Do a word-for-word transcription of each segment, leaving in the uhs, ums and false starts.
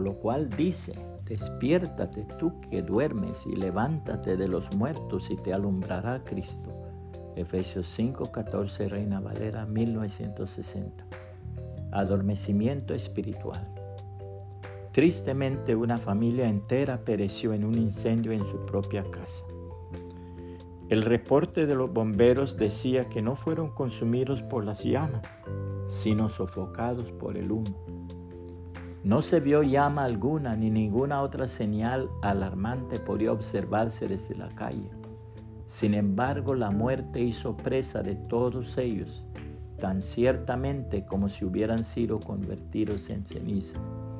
lo cual dice: despiértate tú que duermes y levántate de los muertos y te alumbrará Cristo. Efesios cinco catorce, Reina Valera mil novecientos sesenta. Adormecimiento espiritual. Tristemente, una familia entera pereció en un incendio en su propia casa. El reporte de los bomberos decía que no fueron consumidos por las llamas, sino sofocados por el humo. No se vio llama alguna ni ninguna otra señal alarmante podía observarse desde la calle. Sin embargo, la muerte hizo presa de todos ellos, tan ciertamente como si hubieran sido convertidos en ceniza.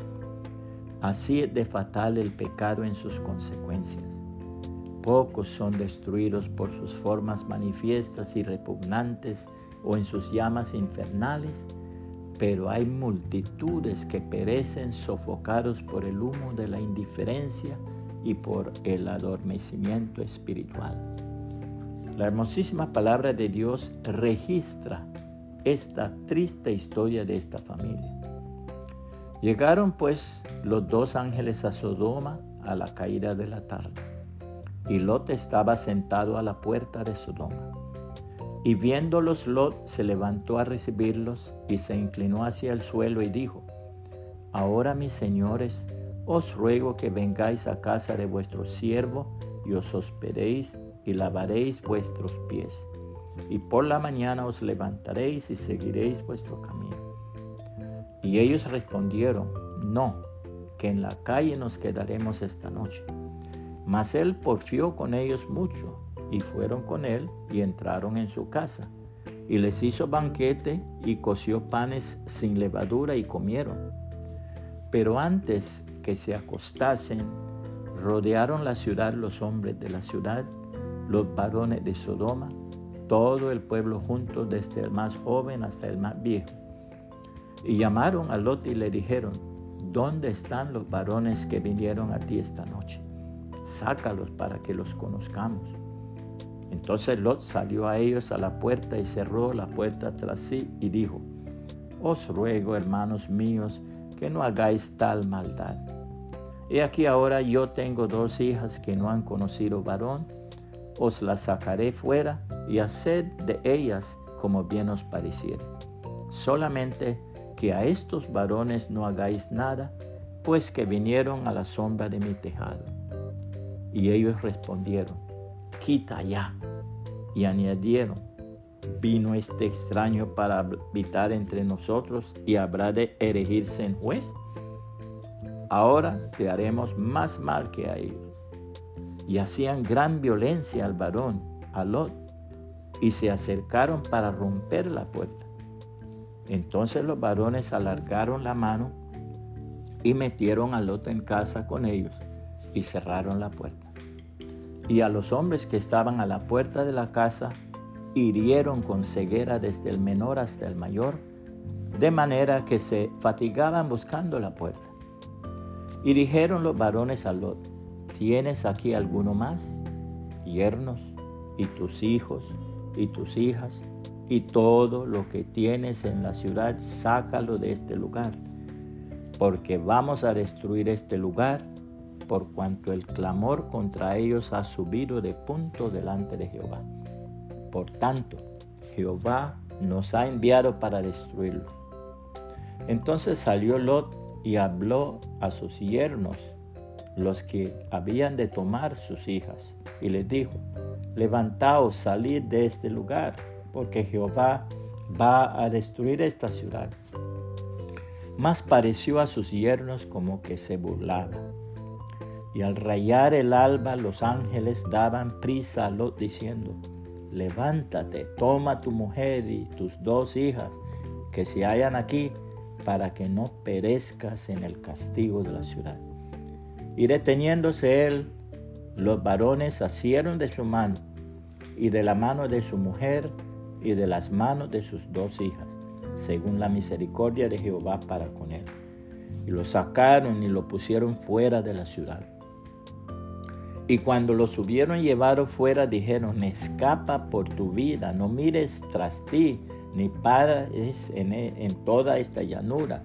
Así es de fatal el pecado en sus consecuencias. Pocos son destruidos por sus formas manifiestas y repugnantes o en sus llamas infernales, pero hay multitudes que perecen sofocados por el humo de la indiferencia y por el adormecimiento espiritual. La hermosísima palabra de Dios registra esta triste historia de esta familia. Llegaron pues los dos ángeles a Sodoma a la caída de la tarde, y Lot estaba sentado a la puerta de Sodoma. Y viéndolos, Lot se levantó a recibirlos y se inclinó hacia el suelo y dijo: ahora, mis señores, os ruego que vengáis a casa de vuestro siervo y os hospedéis y lavaréis vuestros pies, y por la mañana os levantaréis y seguiréis vuestro camino. Y ellos respondieron: no, que en la calle nos quedaremos esta noche. Mas él porfió con ellos mucho, y fueron con él y entraron en su casa. Y les hizo banquete y coció panes sin levadura y comieron. Pero antes que se acostasen, rodearon la ciudad los hombres de la ciudad, los varones de Sodoma, todo el pueblo junto, desde el más joven hasta el más viejo. Y llamaron a Lot y le dijeron: ¿dónde están los varones que vinieron a ti esta noche? Sácalos para que los conozcamos. Entonces Lot salió a ellos a la puerta y cerró la puerta tras sí y dijo: os ruego, hermanos míos, que no hagáis tal maldad. He aquí ahora yo tengo dos hijas que no han conocido varón, os las sacaré fuera y haced de ellas como bien os pareciere. Solamente que a estos varones no hagáis nada, pues que vinieron a la sombra de mi tejado. Y ellos respondieron: quita ya. Y añadieron: ¿vino este extraño para habitar entre nosotros y habrá de erigirse en juez? Ahora te haremos más mal que a ellos. Y hacían gran violencia al varón, a Lot, y se acercaron para romper la puerta. Entonces los varones alargaron la mano y metieron a Lot en casa con ellos y cerraron la puerta. Y a los hombres que estaban a la puerta de la casa hirieron con ceguera desde el menor hasta el mayor, de manera que se fatigaban buscando la puerta. Y dijeron los varones a Lot: ¿tienes aquí alguno más? Yernos, y tus hijos, y tus hijas, y todo lo que tienes en la ciudad, sácalo de este lugar, porque vamos a destruir este lugar, por cuanto el clamor contra ellos ha subido de punto delante de Jehová. Por tanto, Jehová nos ha enviado para destruirlo. Entonces salió Lot y habló a sus yernos, los que habían de tomar sus hijas, y les dijo: levantaos, salid de este lugar, porque Jehová va a destruir esta ciudad. Mas pareció a sus yernos como que se burlaba. Y al rayar el alba, los ángeles daban prisa a Lot diciendo: levántate, toma tu mujer y tus dos hijas que se hallan aquí, para que no perezcas en el castigo de la ciudad. Y deteniéndose él, los varones asieron de su mano, y de la mano de su mujer, y de las manos de sus dos hijas, según la misericordia de Jehová para con él. Y lo sacaron y lo pusieron fuera de la ciudad. Y cuando los hubieron llevado fuera, dijeron: escapa por tu vida, no mires tras ti, ni pares en, en toda esta llanura.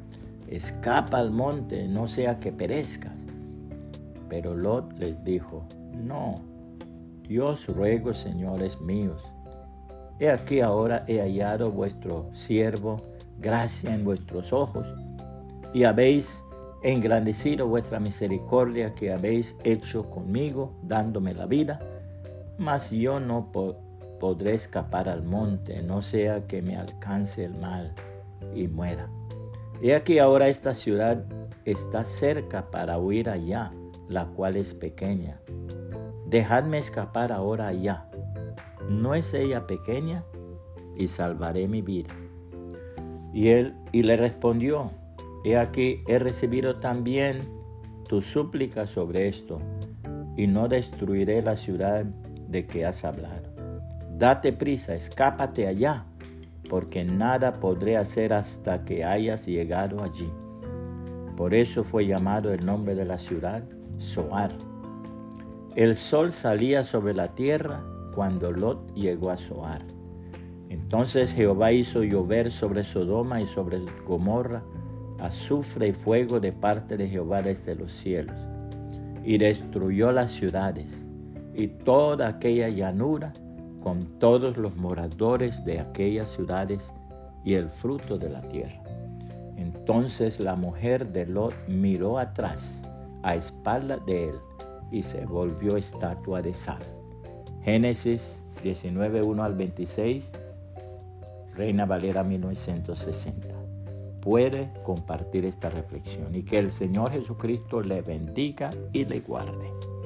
escapa al monte, no sea que perezcas. Pero Lot les dijo, no, yo os ruego, señores míos, he aquí ahora he hallado vuestro siervo gracia en vuestros ojos, y habéis engrandecido vuestra misericordia que habéis hecho conmigo, dándome la vida, mas yo no po- podré escapar al monte, no sea que me alcance el mal y muera. He aquí ahora esta ciudad está cerca para huir allá, la cual es pequeña. Dejadme escapar ahora allá. ¿No es ella pequeña? Y salvaré mi vida. Y él y le respondió, he aquí he recibido también tu súplica sobre esto, y no destruiré la ciudad de que has hablado. Date prisa, escápate allá, porque nada podré hacer hasta que hayas llegado allí. Por eso fue llamado el nombre de la ciudad Zoar. El sol salía sobre la tierra cuando Lot llegó a Zoar. Entonces Jehová hizo llover sobre Sodoma y sobre Gomorra azufre y fuego de parte de Jehová desde los cielos, y destruyó las ciudades y toda aquella llanura con todos los moradores de aquellas ciudades y el fruto de la tierra. Entonces la mujer de Lot miró atrás a espalda de él y se volvió estatua de sal. Génesis diecinueve, uno al veintiséis, Reina Valera mil novecientos sesenta. Puede compartir esta reflexión y que el Señor Jesucristo le bendiga y le guarde.